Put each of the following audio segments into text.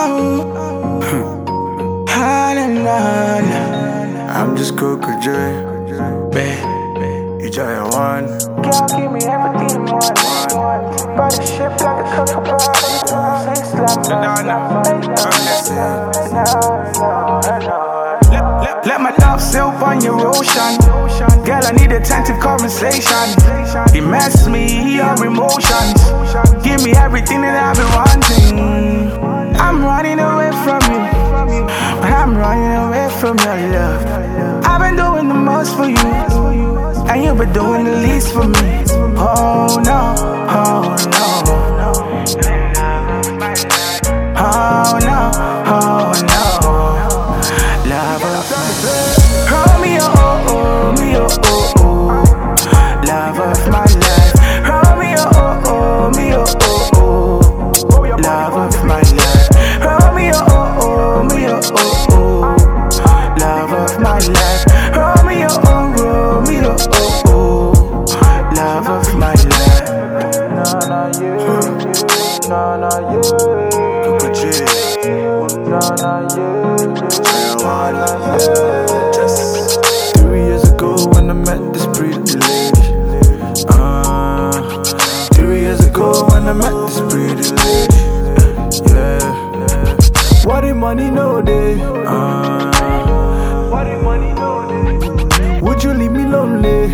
I'm just Coco J. You giant one. Girl, give me everything you want. Body shaped like a cockabody. Face like Let my love sail on your ocean. Girl, I need attentive conversation. Immerse me, your emotions. Give me everything that I've been wanting. I'm running away from you, but I'm running away from your love. I've been doing the most for you, and you've been doing the least for me. Oh no, oh no, oh no, oh no. Love of my life, Romeo, oh, oh, me, oh, oh, oh. Love of my life, Romeo, oh, oh, me, oh, oh, oh. Love of my life, Romeo, oh, oh, me, oh, oh, oh. Love of my life, Romeo, oh, Romeo, oh, oh. Love of my life. Na na yeah, Coco J. na yeah. 3 years ago when I met this pretty lady. 3 years ago when I met this pretty lady. Yeah. What the money no day? What the money know day? Would you leave me lonely?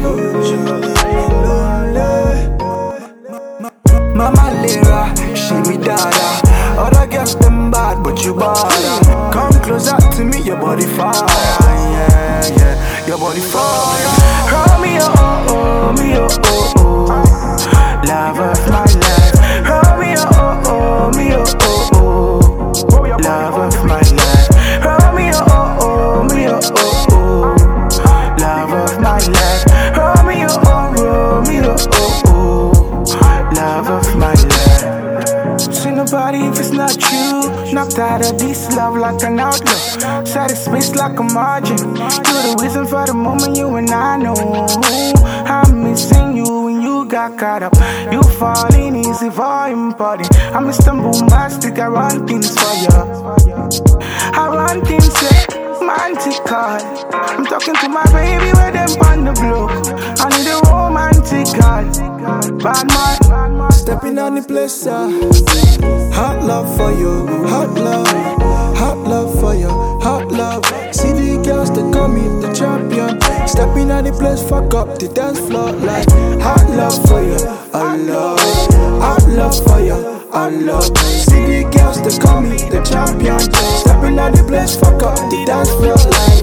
Mama Lera, she me dada. Other girls them bad, but you bother. Come closer to me, your body fire. Yeah, yeah, your body fire. Romeo, oh, oh, me, oh, oh, oh. Love of my life, Romeo, oh, oh, me, oh, oh, oh. Love of my life, Romeo, oh, oh, me, oh, oh, oh. Love of my life, Romeo, oh, Romeo, oh, oh. Love of my life. See nobody if it's not you. Knocked out of this love like an outlaw. Set a space like a margin. You're the reason for the moment you and I know. I'm missing you when you got caught up. You falling easy for important. I'm Mr. Bombastic, I run things for you. I run things romantical. I'm talking to my baby with them on the block. I need a romantical. Bad man. Stepping on the place, hot love for you, hot love for you, hot love. See the girls that call me the champion. Stepping on the place, fuck up the dance floor like hot love for you, I love, hot love for you, I love. See the girls that call me the champion. Stepping on the place, fuck up the dance floor like